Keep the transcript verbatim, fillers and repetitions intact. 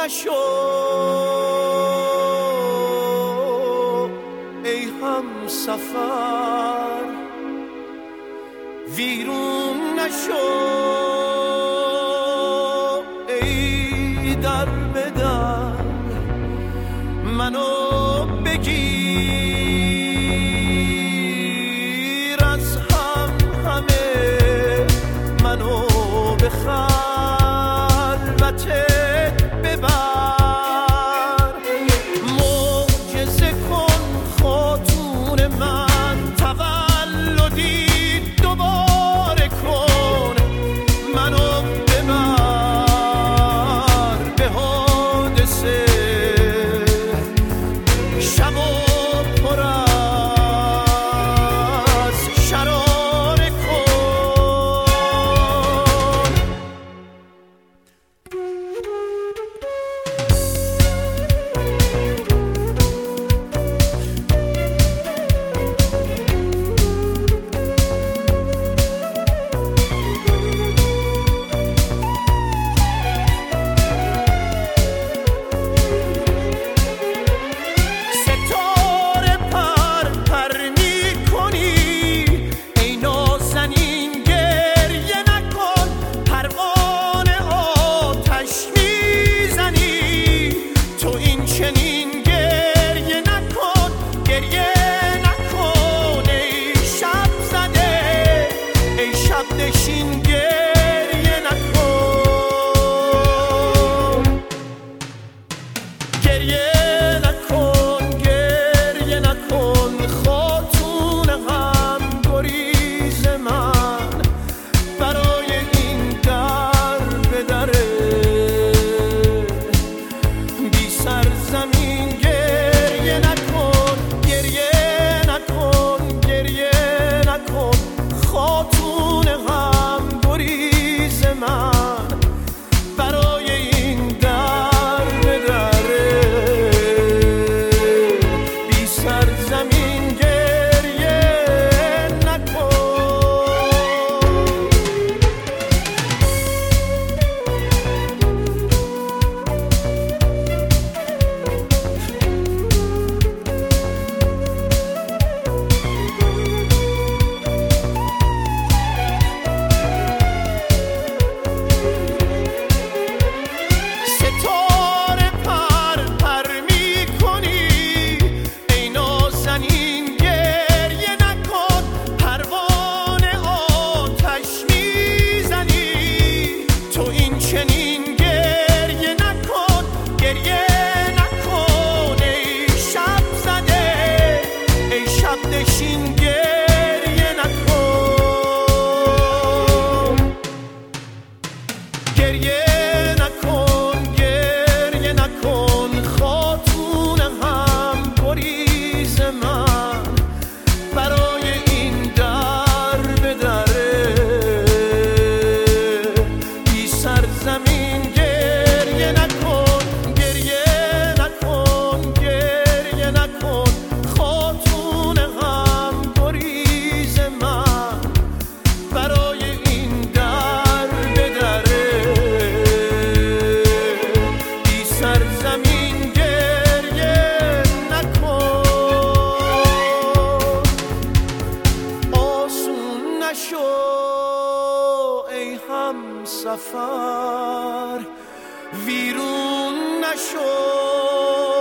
نشو ای هم سفر، ویرون نشو ای در به در، منو بگیر از هم همه، منو به خلوتت ببر، معجزه کن خاتون من، تولدی دوباره کن، منو ببر به حادثه، شب و پر از شراره کن. ستاره پر پر می‌کنی ای نازنین، گریه نکن، پروانه آتش میزنی تو این چنین، گریه نکن گریه نکن ای شب زده، ای شب نشین، گریه نکن، گریه نکن، گریه نکن، خاتون غم گریز من، برای این در به دره بی سرزمین، گریه نکن، گریه نکن، گریه نکن، خاتون غم گریز من، برای این در به دره بی سرزمین، گریه نکن. ستاره پر پر می‌کنی ای نازنین، گریه نکن، پروانه آتش میزنی تو این چنین، گریه نکن، گریه نکن ای شب زده، ای شب نشین، گریه نکن، گریه نکن، گریه نکن، خاتون غم گریز من، برای این در به دره بی سرزمین، گریه نکن، گریه نکن، گریه نکن، خاتون غم گریز من، برای این در به دره بی سرزمین، گریه نکن. آسون نشو ای هم سفر، ویرون نشو